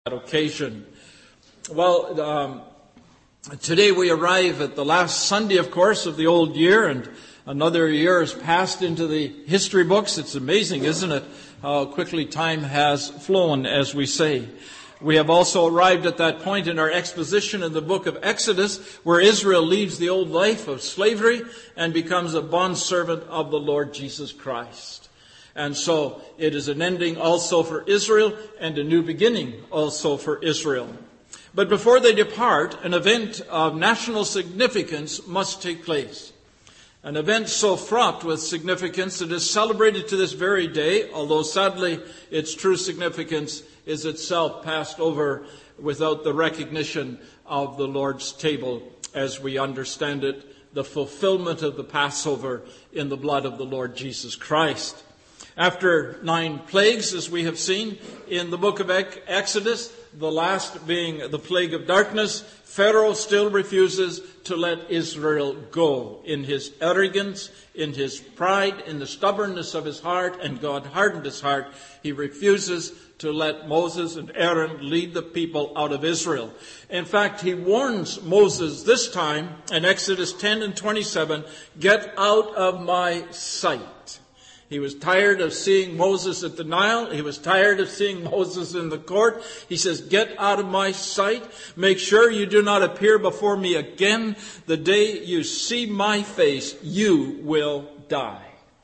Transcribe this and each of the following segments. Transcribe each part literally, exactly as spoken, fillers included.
occasion. Well, um, today we arrive at the last Sunday, of course, of the old year, and another year has passed into the history books. It's amazing, isn't it, how quickly time has flown, as we say. We have also arrived at that point in our exposition in the book of Exodus, where Israel leaves the old life of slavery and becomes a bondservant of the Lord Jesus Christ. And so it is an ending also for Israel and a new beginning also for Israel. But before they depart, an event of national significance must take place. An event so fraught with significance that is celebrated to this very day, although sadly its true significance is itself passed over without the recognition of the Lord's table as we understand it, the fulfillment of the Passover in the blood of the Lord Jesus Christ. After nine plagues, as we have seen in the book of Exodus, the last being the plague of darkness, Pharaoh still refuses to let Israel go. In his arrogance, in his pride, in the stubbornness of his heart, and God hardened his heart, he refuses to let Moses and Aaron lead the people out of Israel. In fact, he warns Moses this time in Exodus ten and twenty-seven, "Get out of my sight." He was tired of seeing Moses at the Nile. He was tired of seeing Moses in the court. He says, "Get out of my sight. Make sure you do not appear before me again. The day you see my face, you will die."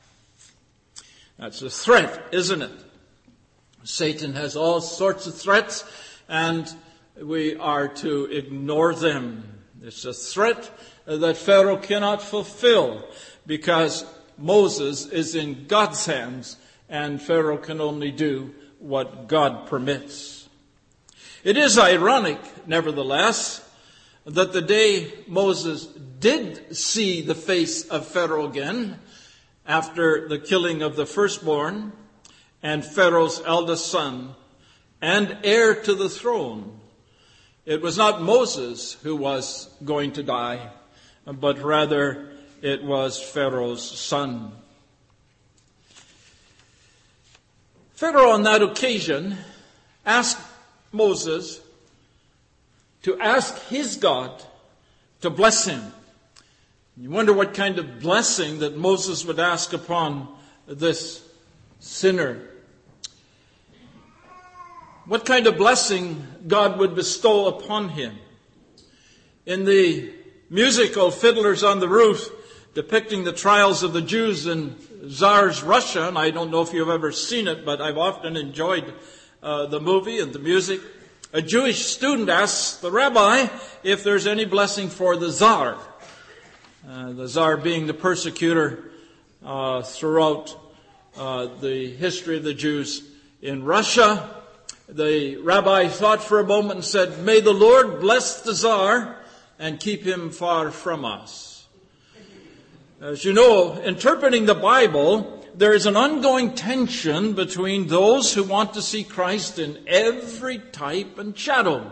That's a threat, isn't it? Satan has all sorts of threats, and we are to ignore them. It's a threat that Pharaoh cannot fulfill because Moses is in God's hands, and Pharaoh can only do what God permits. It is ironic, nevertheless, that the day Moses did see the face of Pharaoh again, after the killing of the firstborn and Pharaoh's eldest son and heir to the throne, it was not Moses who was going to die, but rather it was Pharaoh's son. Pharaoh on that occasion asked Moses to ask his God to bless him. You wonder what kind of blessing that Moses would ask upon this sinner. What kind of blessing God would bestow upon him. In the musical Fiddlers on the Roof, depicting the trials of the Jews in Tsar's Russia, and I don't know if you've ever seen it, but I've often enjoyed uh, the movie and the music. A Jewish student asks the rabbi if there's any blessing for the Tsar. Uh, the Tsar being the persecutor uh, throughout uh, the history of the Jews in Russia. The rabbi thought for a moment and said, "May the Lord bless the Tsar and keep him far from us." As you know, interpreting the Bible, there is an ongoing tension between those who want to see Christ in every type and shadow.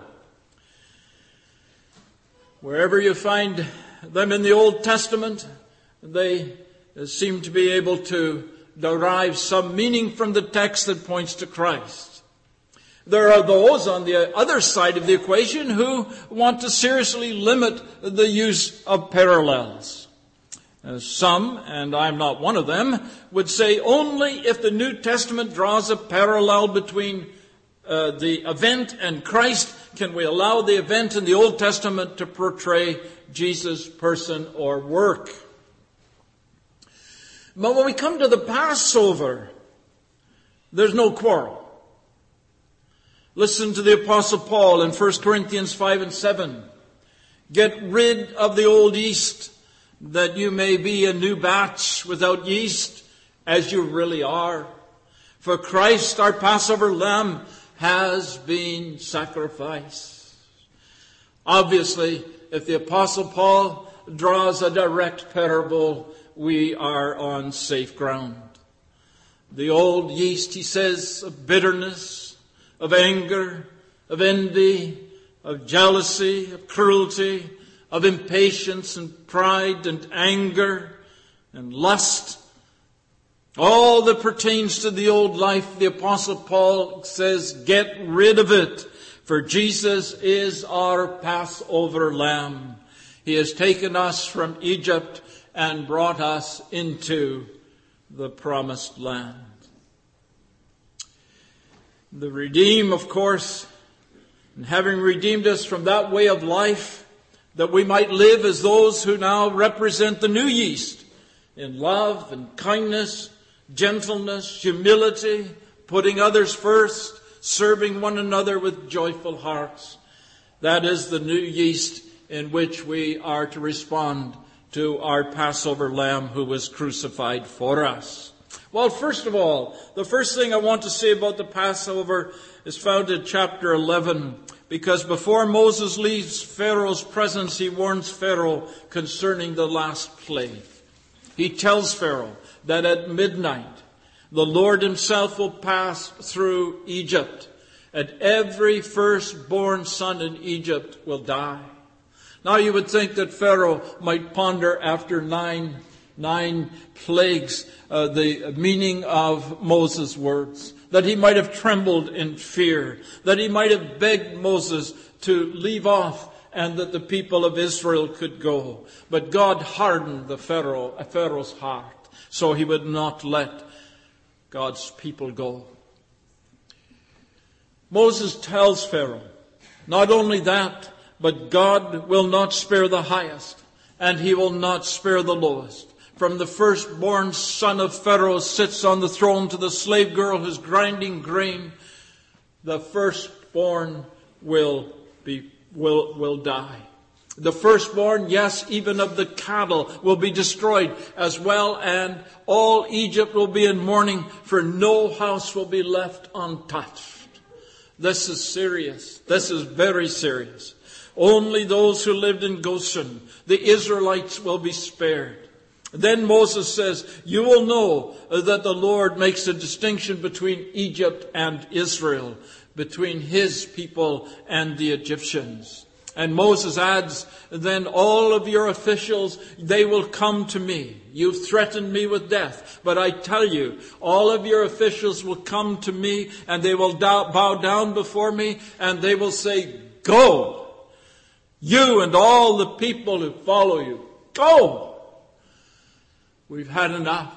Wherever you find them in the Old Testament, they seem to be able to derive some meaning from the text that points to Christ. There are those on the other side of the equation who want to seriously limit the use of parallels. Uh, some, and I'm not one of them, would say only if the New Testament draws a parallel between uh, the event and Christ can we allow the event in the Old Testament to portray Jesus' person or work. But when we come to the Passover, there's no quarrel. Listen to the Apostle Paul in First Corinthians five and seven. "Get rid of the old yeast, that you may be a new batch without yeast, as you really are. For Christ, our Passover lamb, has been sacrificed." Obviously, if the Apostle Paul draws a direct parable, we are on safe ground. The old yeast, he says, of bitterness, of anger, of envy, of jealousy, of cruelty, of impatience and pride and anger and lust. All that pertains to the old life, the Apostle Paul says, get rid of it. For Jesus is our Passover lamb. He has taken us from Egypt and brought us into the promised land. The redeem, of course, and having redeemed us from that way of life, that we might live as those who now represent the new yeast in love and kindness, gentleness, humility, putting others first, serving one another with joyful hearts. That is the new yeast in which we are to respond to our Passover lamb who was crucified for us. Well, first of all, the first thing I want to say about the Passover is found in chapter eleven, because before Moses leaves Pharaoh's presence, he warns Pharaoh concerning the last plague. He tells Pharaoh that at midnight, the Lord himself will pass through Egypt, and every firstborn son in Egypt will die. Now you would think that Pharaoh might ponder after nine, nine plagues uh, the meaning of Moses' words, that he might have trembled in fear, that he might have begged Moses to leave off and that the people of Israel could go. But God hardened the Pharaoh, Pharaoh's heart, so he would not let God's people go. Moses tells Pharaoh, not only that, but God will not spare the highest, and he will not spare the lowest. From the firstborn son of Pharaoh sits on the throne to the slave girl who's grinding grain, the firstborn will be will will die. The firstborn, yes, even of the cattle, will be destroyed as well, and all Egypt will be in mourning, for no house will be left untouched. This is serious. This is very serious. Only those who lived in Goshen, the Israelites, will be spared. Then Moses says, you will know that the Lord makes a distinction between Egypt and Israel, between his people and the Egyptians. And Moses adds, then all of your officials, they will come to me. You've threatened me with death, but I tell you, all of your officials will come to me, and they will bow down before me, and they will say, go! You and all the people who follow you, go! We've had enough.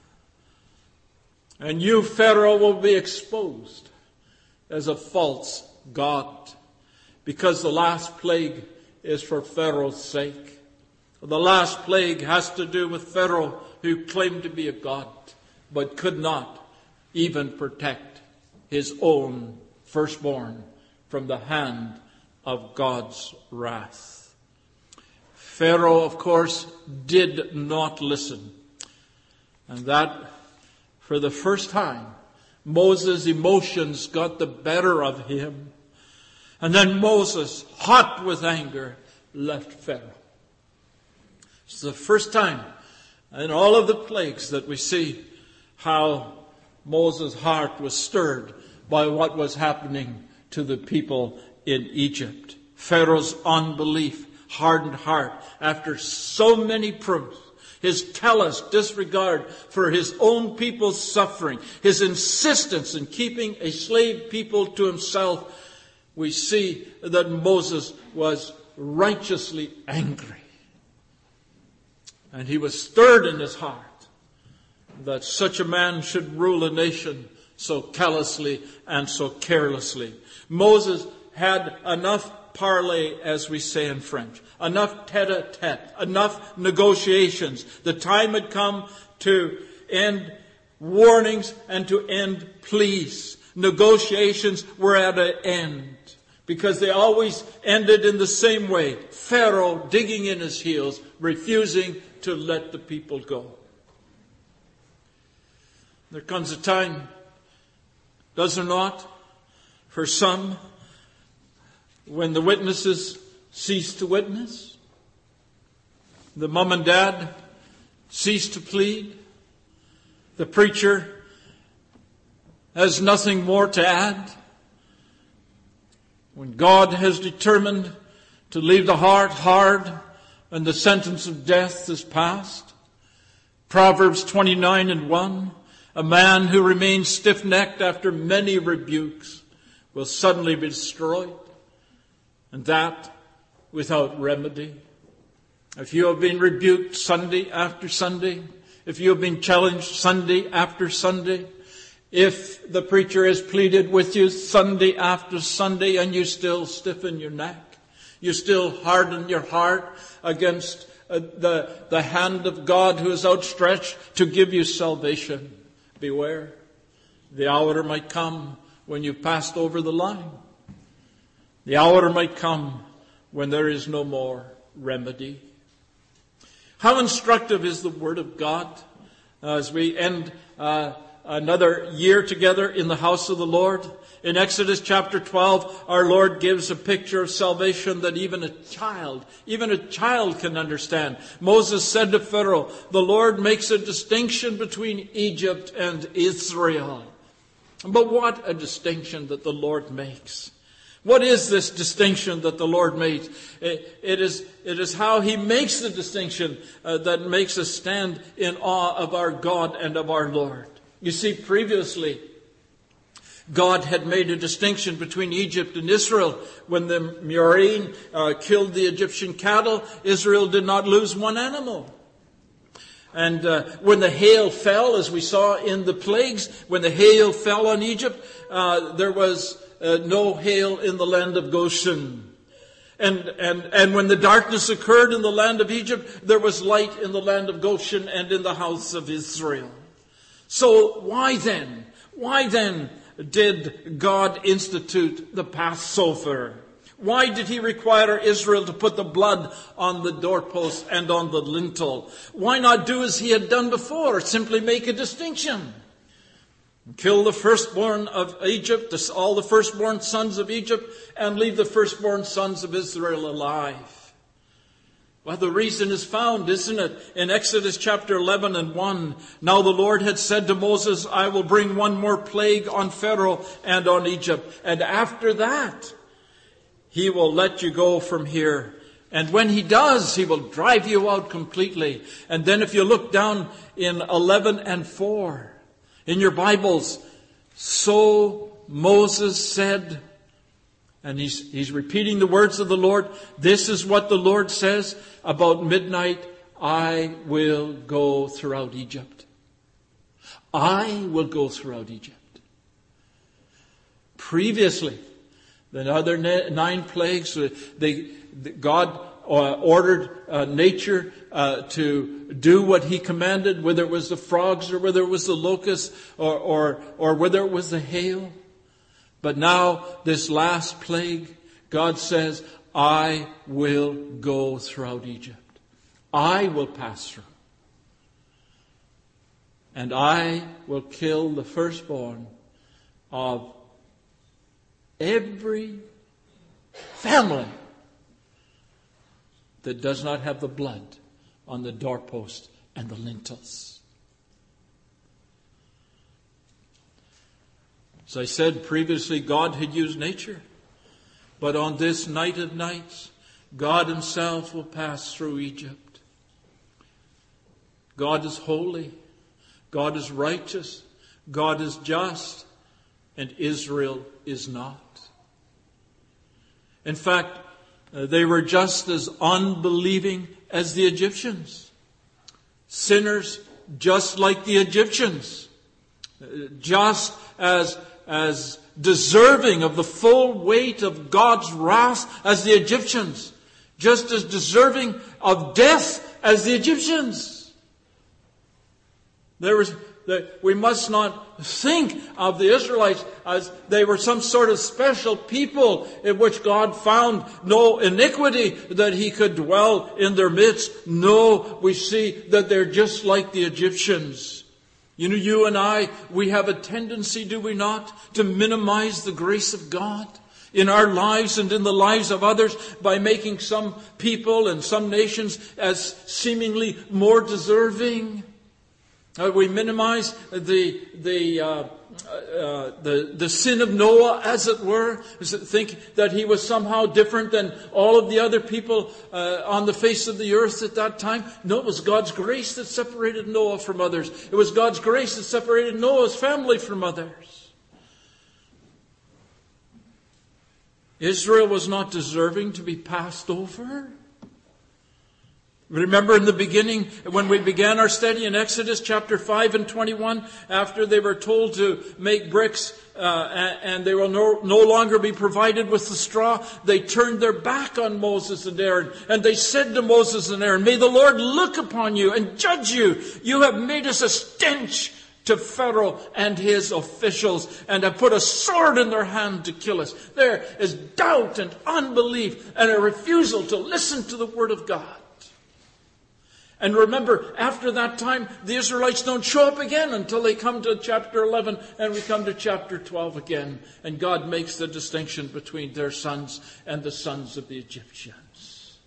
And you, Pharaoh, will be exposed as a false god, because the last plague is for Pharaoh's sake. The last plague has to do with Pharaoh, who claimed to be a god, but could not even protect his own firstborn from the hand of God's wrath. Pharaoh, of course, did not listen. And that, for the first time, Moses' emotions got the better of him. And then Moses, hot with anger, left Pharaoh. It's the first time in all of the plagues that we see how Moses' heart was stirred by what was happening to the people in Egypt. Pharaoh's unbelief, hardened heart, after so many proofs, his callous disregard for his own people's suffering, his insistence in keeping a slave people to himself, we see that Moses was righteously angry. And he was stirred in his heart that such a man should rule a nation so callously and so carelessly. Moses had enough parley, as we say in French, enough tete-a-tete, enough negotiations. The time had come to end warnings and to end pleas. Negotiations were at an end, because they always ended in the same way. Pharaoh digging in his heels, refusing to let the people go. There comes a time, does there not, for some, when the witnesses cease to witness, the mom and dad cease to plead, the preacher has nothing more to add. When God has determined to leave the heart hard and the sentence of death is passed. Proverbs twenty-nine and one, a man who remains stiff-necked after many rebukes will suddenly be destroyed, and that without remedy. If you have been rebuked Sunday after Sunday, if you have been challenged Sunday after Sunday, if the preacher has pleaded with you Sunday after Sunday and you still stiffen your neck, you still harden your heart against uh, the, the hand of God who is outstretched to give you salvation, beware. The hour might come when you've passed over the line. The hour might come when there is no more remedy. How instructive is the Word of God as we end uh, another year together in the house of the Lord. In Exodus chapter twelve, our Lord gives a picture of salvation that even a child, even a child can understand. Moses said to Pharaoh, the Lord makes a distinction between Egypt and Israel. But what a distinction that the Lord makes. What is this distinction that the Lord made? It, it, is, it is how He makes the distinction uh, that makes us stand in awe of our God and of our Lord. You see, previously, God had made a distinction between Egypt and Israel. When the murrain uh, killed the Egyptian cattle, Israel did not lose one animal. And uh, when the hail fell, as we saw in the plagues, when the hail fell on Egypt, uh, there was uh, no hail in the land of Goshen. And, and, and when the darkness occurred in the land of Egypt, there was light in the land of Goshen and in the house of Israel. So why then, why then did God institute the Passover? Why did He require Israel to put the blood on the doorpost and on the lintel? Why not do as He had done before, simply make a distinction? Kill the firstborn of Egypt, all the firstborn sons of Egypt, and leave the firstborn sons of Israel alive. Well, the reason is found, isn't it? In Exodus chapter eleven and one. Now the Lord had said to Moses, I will bring one more plague on Pharaoh and on Egypt. And after that, He will let you go from here. And when He does, He will drive you out completely. And then if you look down in eleven and four, in your Bibles, so Moses said, and he's, he's repeating the words of the Lord. This is what the Lord says, about midnight, I will go throughout Egypt. I will go throughout Egypt. Previously, the other nine plagues, they, God ordered uh, nature uh, to do what He commanded, whether it was the frogs or whether it was the locusts or, or, or whether it was the hail. But now, this last plague, God says, I will go throughout Egypt. I will pass through. And I will kill the firstborn of every family that does not have the blood on the doorpost and the lintels. As I said previously, God had used nature. But on this night of nights, God Himself will pass through Egypt. God is holy. God is righteous. God is just. And Israel is not. In fact, they were just as unbelieving as the Egyptians. Sinners just like the Egyptians. Just as, as deserving of the full weight of God's wrath as the Egyptians. Just as deserving of death as the Egyptians. There was, that we must not think of the Israelites as they were some sort of special people in which God found no iniquity that He could dwell in their midst. No, we see that they're just like the Egyptians. You know, you and I, we have a tendency, do we not, to minimize the grace of God in our lives and in the lives of others by making some people and some nations as seemingly more deserving. Uh, we minimize the the, uh, uh, the the sin of Noah, as it were. Think that he was somehow different than all of the other people uh, on the face of the earth at that time. No, it was God's grace that separated Noah from others. It was God's grace that separated Noah's family from others. Israel was not deserving to be passed over. Remember in the beginning, when we began our study in Exodus chapter five and twenty-one, after they were told to make bricks uh, and they will no, no longer be provided with the straw, they turned their back on Moses and Aaron. And they said to Moses and Aaron, "May the Lord look upon you and judge you. You have made us a stench to Pharaoh and his officials, and have put a sword in their hand to kill us." There is doubt and unbelief and a refusal to listen to the word of God. And remember, after that time, the Israelites don't show up again until they come to chapter eleven, and we come to chapter twelve again. And God makes the distinction between their sons and the sons of the Egyptians.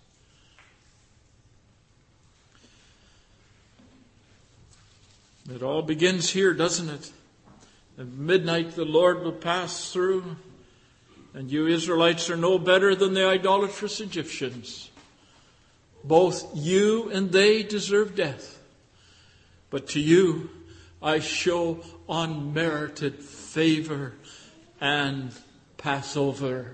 It all begins here, doesn't it? At midnight the Lord will pass through, and you Israelites are no better than the idolatrous Egyptians. Both you and they deserve death. But to you I show unmerited favor and pass over.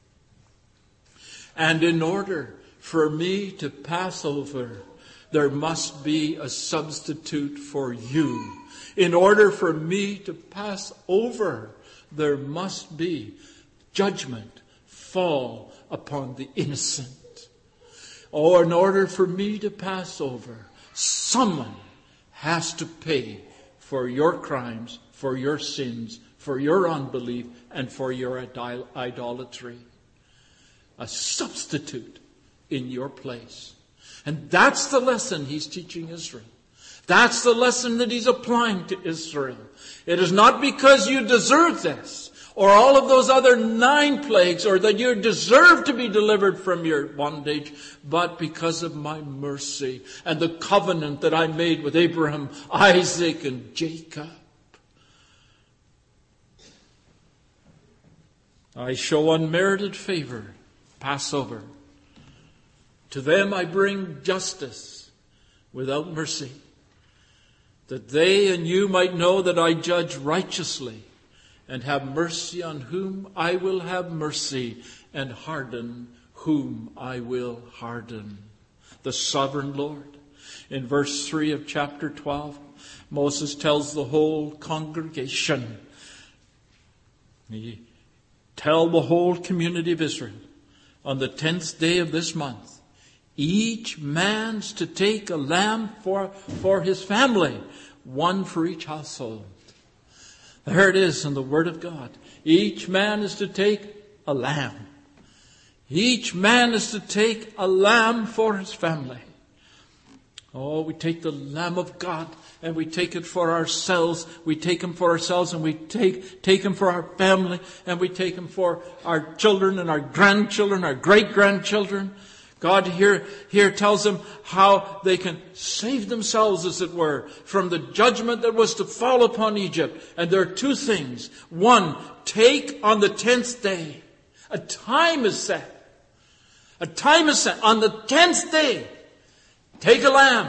And in order for me to pass over, there must be a substitute for you. In order for me to pass over, there must be judgment fall upon the innocent. Or in order for me to pass over, someone has to pay for your crimes, for your sins, for your unbelief, and for your idol- idolatry. A substitute in your place. And that's the lesson he's teaching Israel. That's the lesson that he's applying to Israel. It is not because you deserve this, or all of those other nine plagues, or that you deserve to be delivered from your bondage, but because of my mercy and the covenant that I made with Abraham, Isaac, and Jacob. I show unmerited favor, Passover. To them I bring justice without mercy, that they and you might know that I judge righteously, and have mercy on whom I will have mercy, and harden whom I will harden. The sovereign Lord. In verse three of chapter twelve, Moses tells the whole congregation, he tell the whole community of Israel, on the tenth day of this month, each man's to take a lamb for, for his family, one for each household. There it is in the Word of God. Each man is to take a lamb. Each man is to take a lamb for his family. Oh, we take the Lamb of God and we take it for ourselves. We take him for ourselves and we take, take him for our family, and we take him for our children and our grandchildren, our great-grandchildren. God here, here tells them how they can save themselves, as it were, from the judgment that was to fall upon Egypt. And there are two things. One, take on the tenth day. A time is set. A time is set. On the tenth day, take a lamb.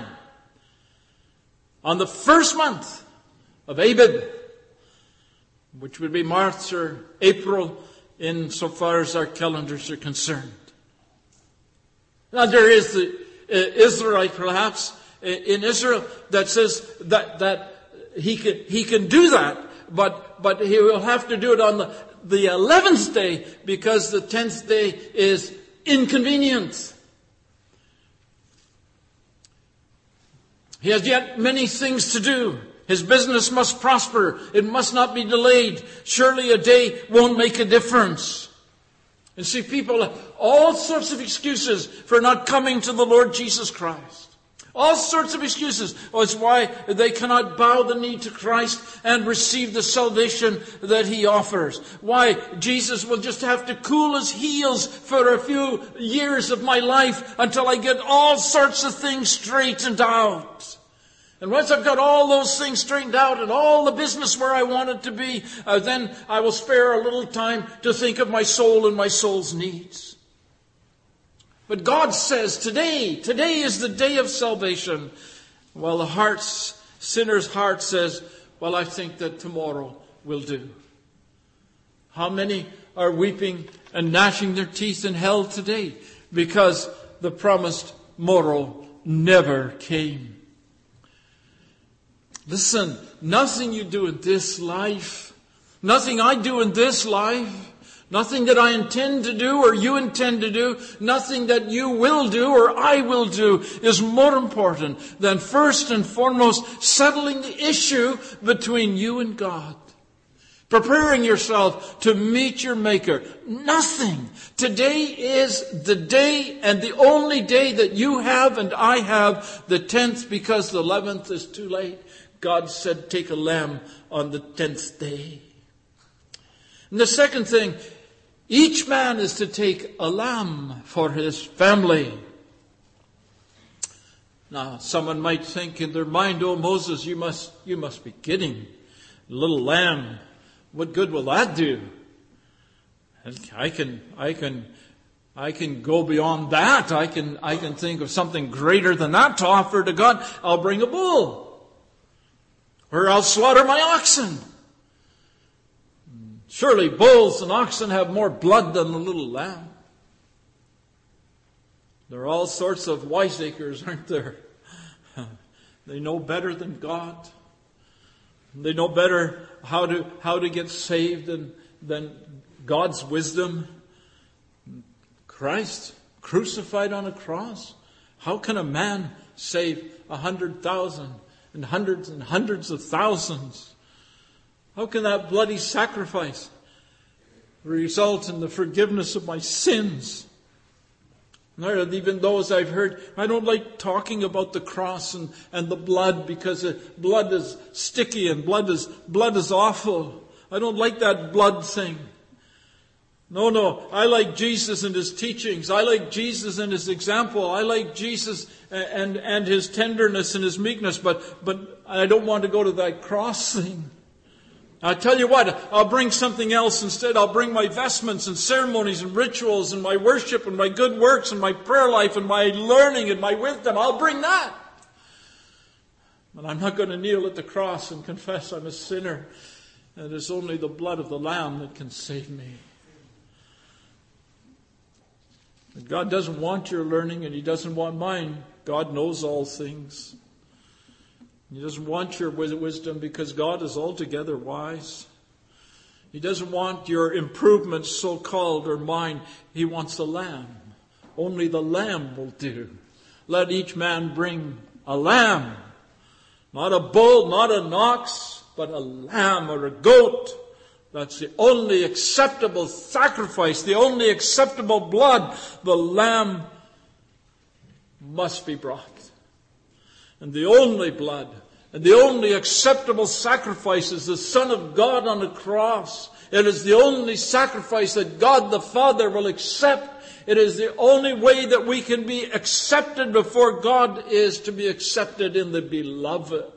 On the first month of Abib, which would be March or April, insofar as our calendars are concerned. Now there is the uh, Israelite, perhaps, in Israel that says that, that he can, he can do that, but, but he will have to do it on the, the eleventh day, because the tenth day is inconvenient. He has yet many things to do. His business must prosper. It must not be delayed. Surely a day won't make a difference. And see, people have all sorts of excuses for not coming to the Lord Jesus Christ. All sorts of excuses. Oh, it's why they cannot bow the knee to Christ and receive the salvation that he offers. Why Jesus will just have to cool his heels for a few years of my life until I get all sorts of things straightened out. And once I've got all those things straightened out and all the business where I want it to be, uh, then I will spare a little time to think of my soul and my soul's needs. But God says, today, today is the day of salvation. While the heart's, sinner's heart says, well, I think that tomorrow will do. How many are weeping and gnashing their teeth in hell today because the promised morrow never came. Listen, nothing you do in this life, nothing I do in this life, nothing that I intend to do or you intend to do, nothing that you will do or I will do is more important than first and foremost settling the issue between you and God. Preparing yourself to meet your Maker. Nothing. Today is the day and the only day that you have and I have, the tenth, because the eleventh is too late. God said, take a lamb on the tenth day. And the second thing, each man is to take a lamb for his family. Now, someone might think in their mind, oh, Moses, you must, you must be kidding. A little lamb. What good will that do? I can, I can, I can go beyond that. I can, I can think of something greater than that to offer to God. I'll bring a bull. Or I'll slaughter my oxen. Surely bulls and oxen have more blood than the little lamb. There are all sorts of wiseacres, aren't there? They know better than God. They know better how to how to get saved than, than God's wisdom. Christ crucified on a cross. How can a man save a hundred thousand and hundreds and hundreds of thousands? How can that bloody sacrifice result in the forgiveness of my sins? Even those I've heard, I don't like talking about the cross and, and the blood because blood is sticky and blood is blood is awful. I don't like that blood thing. No, no, I like Jesus and His teachings. I like Jesus and His example. I like Jesus and, and His tenderness and His meekness, but, but I don't want to go to that cross thing. I tell you what, I'll bring something else instead. I'll bring my vestments and ceremonies and rituals and my worship and my good works and my prayer life and my learning and my wisdom. I'll bring that. But I'm not going to kneel at the cross and confess I'm a sinner. And it's only the blood of the Lamb that can save me. And God doesn't want your learning and He doesn't want mine. God knows all things. He doesn't want your wisdom because God is altogether wise. He doesn't want your improvements, so-called, or mine. He wants a lamb. Only the lamb will do. Let each man bring a lamb. Not a bull, not an ox, but a lamb or a goat. That's the only acceptable sacrifice, the only acceptable blood. The lamb must be brought. And the only blood and the only acceptable sacrifice is the Son of God on the cross. It is the only sacrifice that God the Father will accept. It is the only way that we can be accepted before God is to be accepted in the Beloved.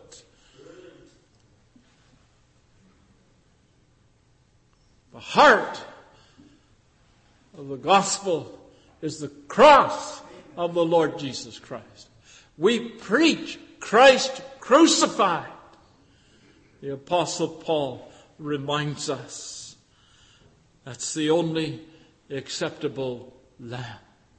The heart of the gospel is the cross of the Lord Jesus Christ. We preach Christ crucified. The Apostle Paul reminds us that's the only acceptable lamb.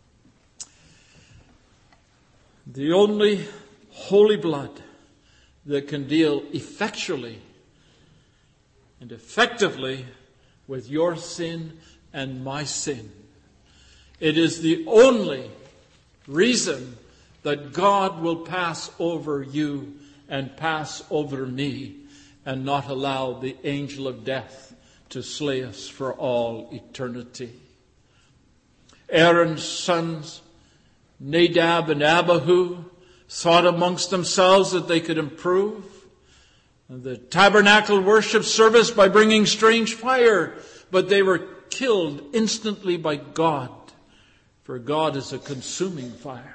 The only holy blood that can deal effectually and effectively with your sin and my sin. It is the only reason that God will pass over you and pass over me and not allow the angel of death to slay us for all eternity. Aaron's sons, Nadab and Abihu, thought amongst themselves that they could improve the tabernacle worship service by bringing strange fire, but they were killed instantly by God, for God is a consuming fire.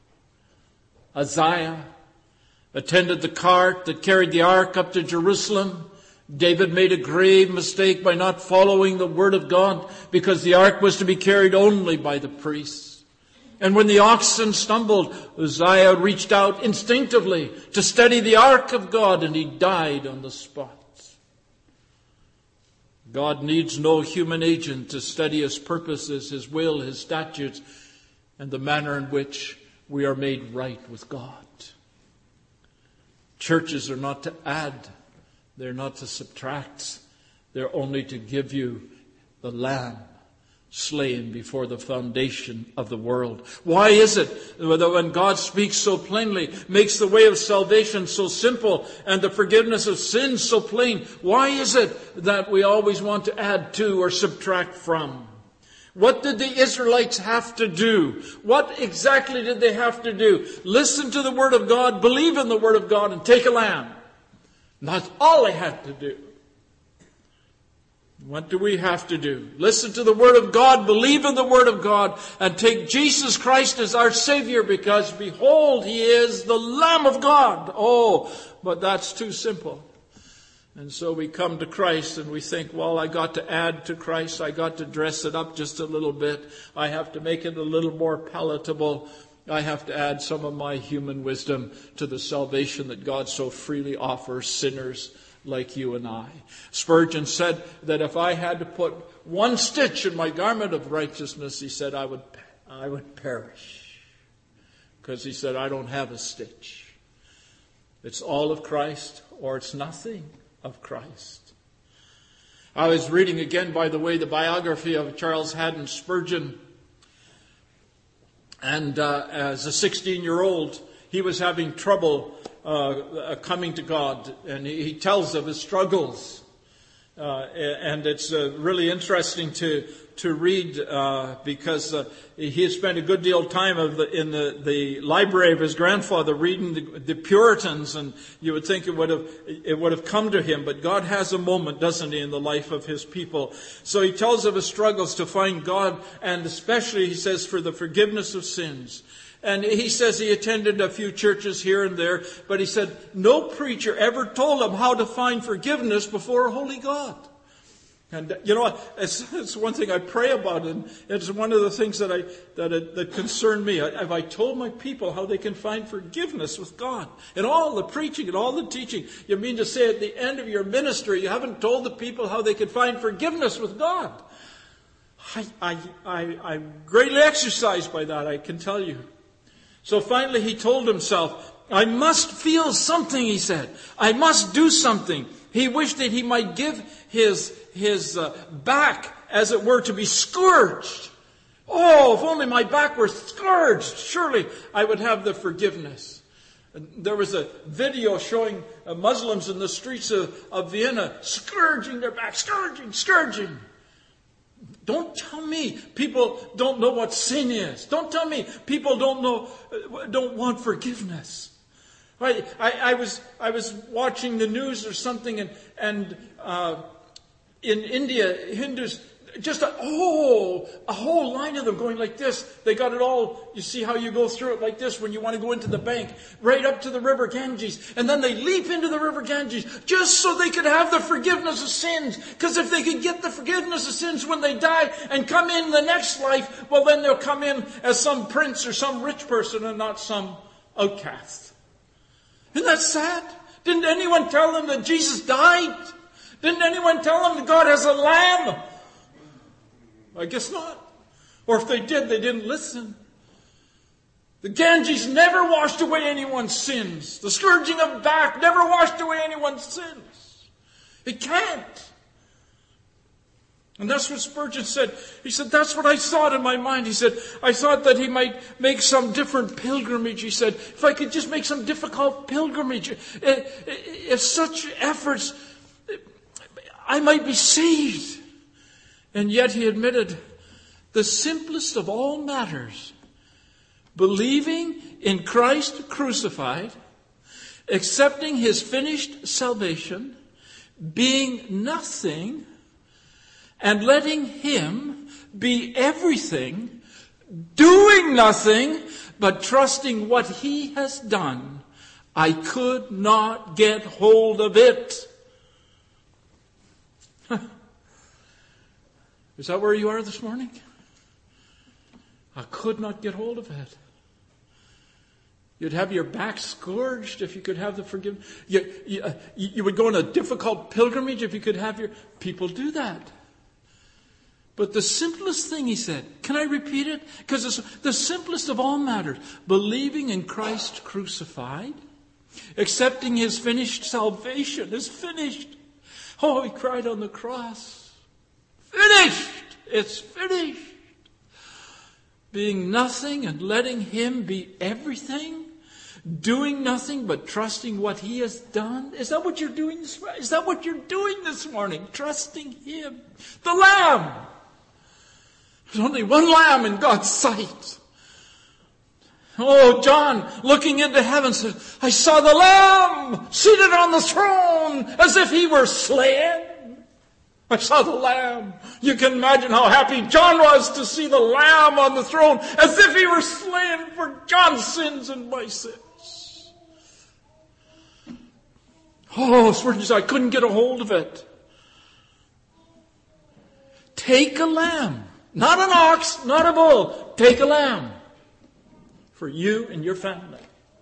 Uzziah attended the cart that carried the ark up to Jerusalem. David made a grave mistake by not following the word of God because the ark was to be carried only by the priests. And when the oxen stumbled, Uzziah reached out instinctively to steady the ark of God and he died on the spot. God needs no human agent to study His purposes, His will, His statutes, and the manner in which we are made right with God. Churches are not to add. They're not to subtract. They're only to give you the Lamb slain before the foundation of the world. Why is it that when God speaks so plainly, makes the way of salvation so simple, and the forgiveness of sins so plain, why is it that we always want to add to or subtract from? What did the Israelites have to do? What exactly did they have to do? Listen to the Word of God, believe in the Word of God, and take a lamb. That's all they had to do. What do we have to do? Listen to the Word of God, believe in the Word of God, and take Jesus Christ as our Savior, because behold, He is the Lamb of God. Oh, but that's too simple. And so we come to Christ and we think, well, I got to add to Christ. I got to dress it up just a little bit. I have to make it a little more palatable. I have to add some of my human wisdom to the salvation that God so freely offers sinners like you and I. Spurgeon said that if I had to put one stitch in my garment of righteousness, he said, I would, I would perish. Because he said, I don't have a stitch. It's all of Christ or it's nothing of Christ. I was reading again, by the way, the biography of Charles Haddon Spurgeon. And uh, as a sixteen-year-old, he was having trouble uh, coming to God. And he, he tells of his struggles. Uh, and it's uh, really interesting to to read uh, because uh, he had spent a good deal of time of the, in the, the library of his grandfather reading the, the Puritans, and you would think it would have it would have come to him. But God has a moment, doesn't He, in the life of His people? So he tells of his struggles to find God, and especially, he says, for the forgiveness of sins. And he says he attended a few churches here and there, but he said no preacher ever told him how to find forgiveness before a holy God. And you know, it's, it's one thing I pray about, and it's one of the things that I that that concern me. I, have I told my people how they can find forgiveness with God? In all the preaching and all the teaching, you mean to say at the end of your ministry, you haven't told the people how they can find forgiveness with God? I I I I'm greatly exercised by that, I can tell you. So finally he told himself, I must feel something, he said. I must do something. He wished that he might give his, his uh, back, as it were, to be scourged. Oh, if only my back were scourged, surely I would have the forgiveness. And there was a video showing uh, Muslims in the streets of, of Vienna scourging their back, scourging, scourging. Don't tell me people don't know what sin is. Don't tell me people don't know, don't want forgiveness. I, I, I was I was watching the news or something, and and uh, in India, Hindus, just a oh a whole line of them going like this. They got it all. You see how you go through it like this when you want to go into the bank, right up to the river Ganges, and then they leap into the river Ganges just so they could have the forgiveness of sins. Because if they could get the forgiveness of sins when they die and come in the next life, well, then they'll come in as some prince or some rich person and not some outcast. Isn't that sad? Didn't anyone tell them that Jesus died? Didn't anyone tell them that God has a lamb? I guess not. Or if they did, they didn't listen. The Ganges never washed away anyone's sins. The scourging of back never washed away anyone's sins. It can't. And that's what Spurgeon said. He said, that's what I thought in my mind. He said, I thought that he might make some different pilgrimage. He said, if I could just make some difficult pilgrimage, if such efforts, I might be saved. And yet he admitted the simplest of all matters, believing in Christ crucified, accepting His finished salvation, being nothing, and letting Him be everything, doing nothing, but trusting what He has done. I could not get hold of it. Is that where you are this morning? I could not get hold of it. You'd have your back scourged if you could have the forgiveness. You, you, uh, you would go on a difficult pilgrimage if you could have your... People do that. But the simplest thing, he said, can I repeat it? Because it's the simplest of all matters. Believing in Christ crucified, accepting his finished salvation is finished. Oh, he cried on the cross. Finished! It's finished. Being nothing and letting him be everything. Doing nothing but trusting what he has done. Is that what you're doing this morning? Is that what you're doing this morning? Trusting him. The Lamb. There's only one Lamb in God's sight. Oh, John, looking into heaven, said, I saw the Lamb seated on the throne as if he were slain. I saw the Lamb. You can imagine how happy John was to see the Lamb on the throne as if he were slain for John's sins and my sins. Oh, Spurgeon, I couldn't get a hold of it. Take a lamb. Not an ox, not a bull. Take a lamb for you and your family.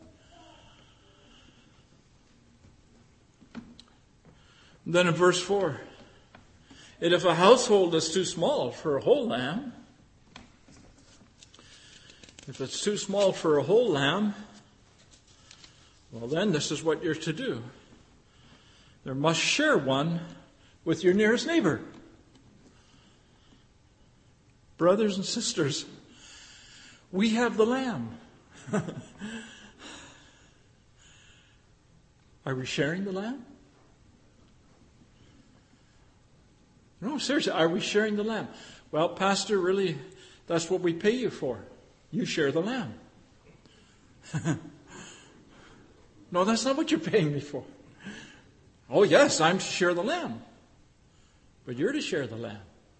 And then in verse four, and if a household is too small for a whole lamb, if it's too small for a whole lamb, well then this is what you're to do. There must share one with your nearest neighbor. Brothers and sisters, we have the lamb. Are we sharing the lamb? No, seriously, are we sharing the lamb? Well, Pastor, really, that's what we pay you for. You share the lamb. No, that's not what you're paying me for. Oh, yes, I'm to share the lamb. But you're to share the lamb.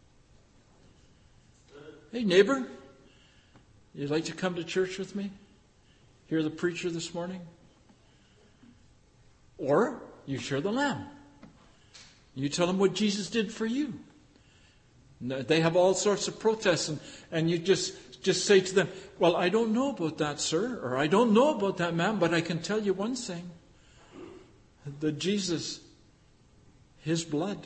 Hey, neighbor, you'd like to come to church with me? Hear the preacher this morning? Or you share the lamb. You tell them what Jesus did for you. They have all sorts of protests, and, and you just, just say to them, well, I don't know about that, sir, or I don't know about that, ma'am, but I can tell you one thing. That Jesus, his blood,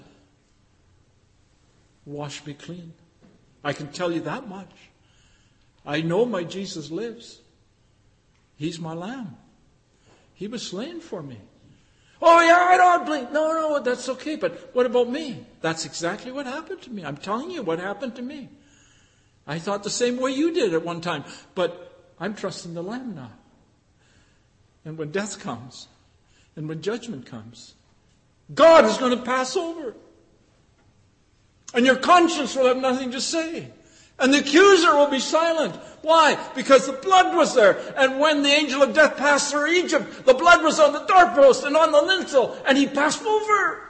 washed me clean. I can tell you that much. I know my Jesus lives. He's my lamb. He was slain for me. Oh, yeah, I don't believe. No, no, that's okay. But what about me? That's exactly what happened to me. I'm telling you what happened to me. I thought the same way you did at one time. But I'm trusting the Lamb now. And when death comes, and when judgment comes, God is going to pass over. And your conscience will have nothing to say. And the accuser will be silent. Why? Because the blood was there. And when the angel of death passed through Egypt, the blood was on the doorpost and on the lintel, and he passed over.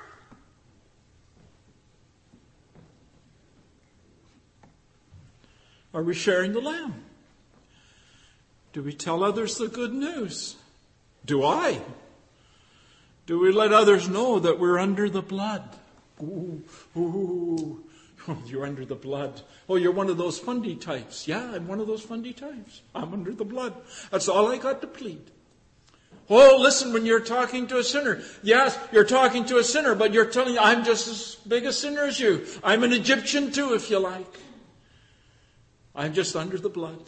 Are we sharing the lamb? Do we tell others the good news? Do I? Do we let others know that we're under the blood? Ooh, ooh. Oh, you're under the blood. Oh, you're one of those fundy types. Yeah, I'm one of those fundy types. I'm under the blood. That's all I got to plead. Oh, listen, when you're talking to a sinner, yes, you're talking to a sinner, but you're telling, I'm just as big a sinner as you. I'm an Egyptian too, if you like. I'm just under the blood.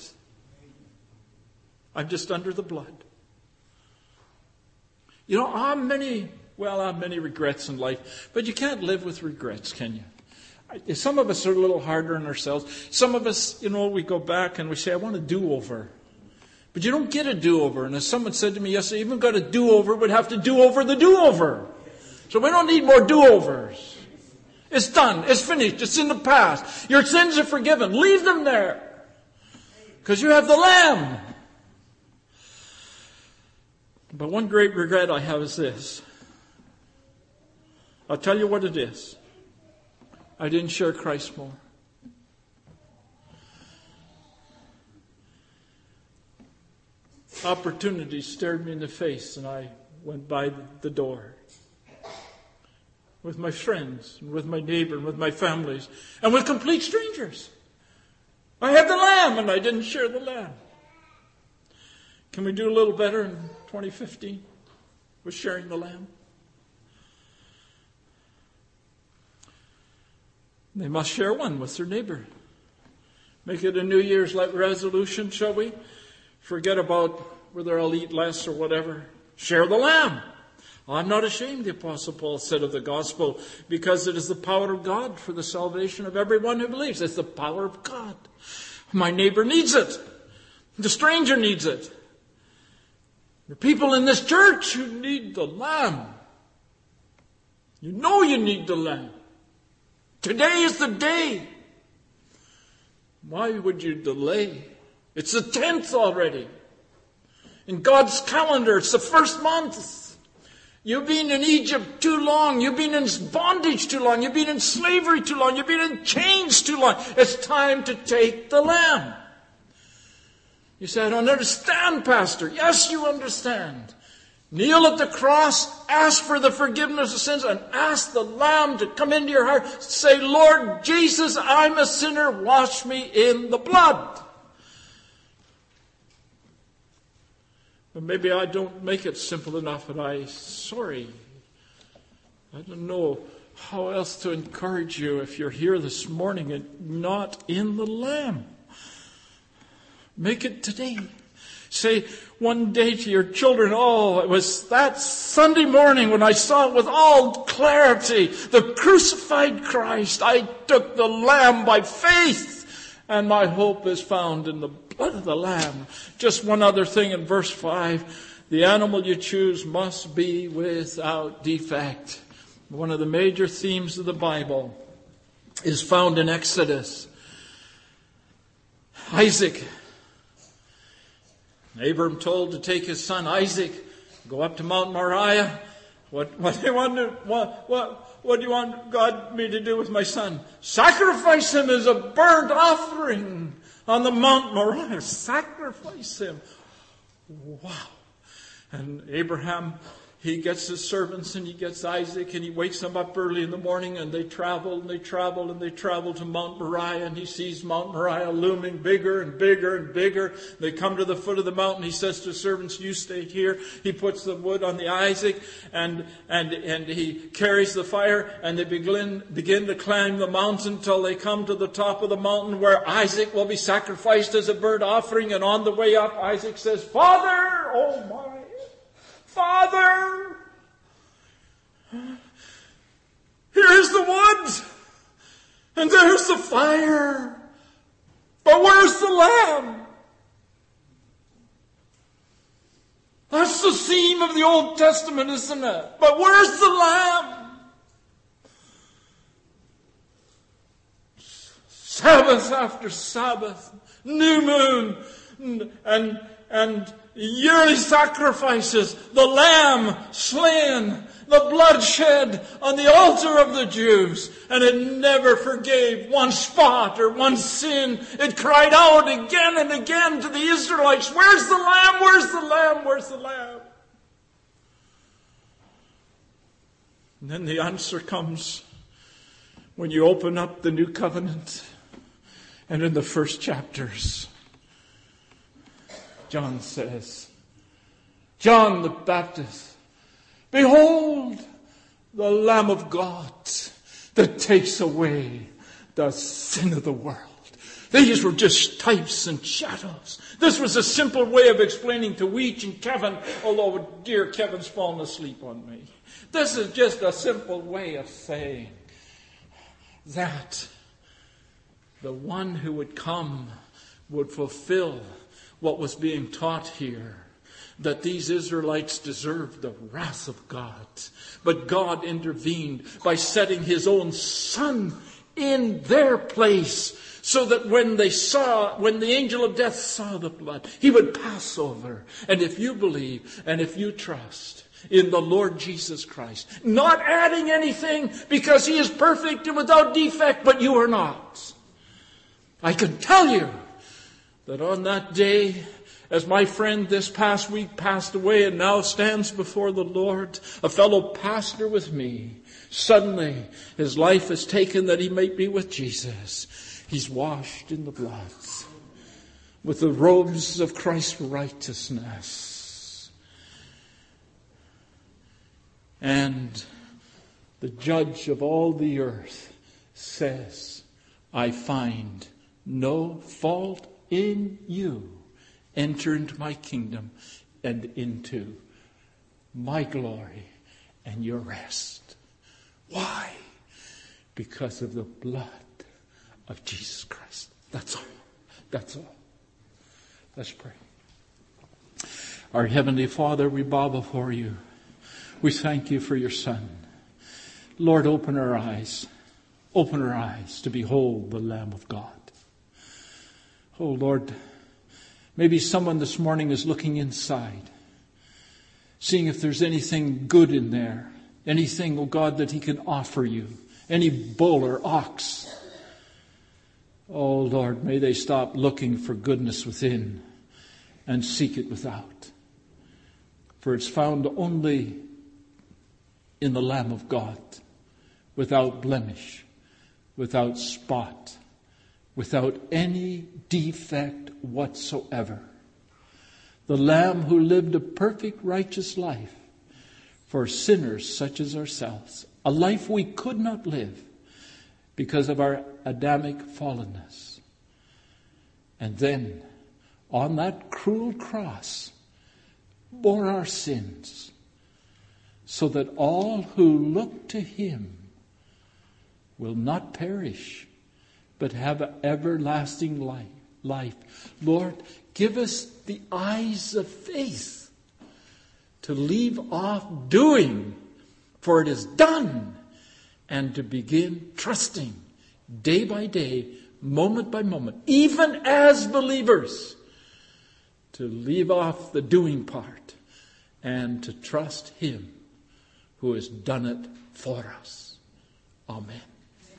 I'm just under the blood. You know, how many, well, I have many regrets in life, but you can't live with regrets, can you? Some of us are a little harder on ourselves. Some of us, you know, we go back and we say, I want a do-over. But you don't get a do-over. And as someone said to me yesterday, even got a do-over, would have to do over the do-over. So we don't need more do-overs. It's done. It's finished. It's in the past. Your sins are forgiven. Leave them there. Because you have the Lamb. But one great regret I have is this. I'll tell you what it is. I didn't share Christ more. Opportunities stared me in the face, and I went by the door. With my friends, and with my neighbor, and with my families, and with complete strangers. I had the Lamb, and I didn't share the Lamb. Can we do a little better in twenty fifteen with sharing the lamb? They must share one with their neighbor. Make it a New Year's resolution, shall we? Forget about whether I'll eat less or whatever. Share the lamb. I'm not ashamed, the Apostle Paul said, of the gospel, because it is the power of God for the salvation of everyone who believes. It's the power of God. My neighbor needs it. The stranger needs it. There are people in this church who need the lamb. You know you need the lamb. Today is the day. Why would you delay? It's the tenth already. In God's calendar, it's the first month. You've been in Egypt too long. You've been in bondage too long. You've been in slavery too long. You've been in chains too long. It's time to take the lamb. You say, I don't understand, Pastor. Yes, you understand. Kneel at the cross, ask for the forgiveness of sins, and ask the lamb to come into your heart. Say, Lord Jesus, I'm a sinner. Wash me in the blood. But maybe I don't make it simple enough, and I'm sorry. I don't know how else to encourage you if you're here this morning and not in the lamb. Make it today. Say one day to your children, oh, it was that Sunday morning when I saw it with all clarity, the crucified Christ. I took the lamb by faith, and my hope is found in the blood of the lamb. Just one other thing in verse five. The animal you choose must be without defect. One of the major themes of the Bible is found in Exodus. Isaac. Abram told to take his son Isaac, go up to Mount Moriah. What, what do you want to, what, what, what do you want God me to do with my son? Sacrifice him as a burnt offering on the Mount Moriah. Sacrifice him. Wow. And Abraham, he gets his servants and he gets Isaac and he wakes them up early in the morning and they travel and they travel and they travel to Mount Moriah, and he sees Mount Moriah looming bigger and bigger and bigger. They come to the foot of the mountain. He says to the servants, you stay here. He puts the wood on the Isaac and, and, and he carries the fire, and they begin, begin to climb the mountain till they come to the top of the mountain where Isaac will be sacrificed as a burnt offering. And on the way up, Isaac says, Father, oh my, Father, here's the wood, and there's the fire, but where's the lamb? That's the theme of the Old Testament, isn't it? But where's the lamb? Sabbath after Sabbath, new moon, and, and, and yearly sacrifices, the lamb slain, the blood shed on the altar of the Jews, and it never forgave one spot or one sin. It cried out again and again to the Israelites, where's the lamb, where's the lamb, where's the lamb? And then the answer comes when you open up the New Covenant, and in the first chapters, John says, John the Baptist, behold the Lamb of God that takes away the sin of the world. These were just types and shadows. This was a simple way of explaining to Weech and Kevin, although dear Kevin's fallen asleep on me. This is just a simple way of saying that the one who would come would fulfill what was being taught here, that these Israelites deserved the wrath of God. But God intervened by setting his own son in their place, so that when they saw, when the angel of death saw the blood, he would pass over. And if you believe and if you trust in the Lord Jesus Christ, not adding anything because he is perfect and without defect, but you are not, I can tell you that on that day, as my friend this past week passed away and now stands before the Lord, a fellow pastor with me, suddenly his life is taken that he might be with Jesus. He's washed in the blood. with the robes of Christ's righteousness. And the judge of all the earth says, I find no fault in you. Enter into my kingdom and into my glory and your rest. Why? Because of the blood of Jesus Christ. That's all. That's all. Let's pray. Our Heavenly Father, we bow before you. We thank you for your Son. Lord, open our eyes. Open our eyes to behold the Lamb of God. Oh, Lord, maybe someone this morning is looking inside, seeing if there's anything good in there. Anything, oh God, that he can offer you. Any bull or ox. Oh, Lord, may they stop looking for goodness within and seek it without. For it's found only in the Lamb of God, without blemish, without spot, without any defect whatsoever. The Lamb who lived a perfect righteous life for sinners such as ourselves. A life we could not live because of our Adamic fallenness. And then, on that cruel cross, bore our sins, so that all who look to him will not perish, but have an everlasting life. life. Lord, give us the eyes of faith to leave off doing, for it is done, and to begin trusting day by day, moment by moment, even as believers, to leave off the doing part and to trust him who has done it for us. Amen.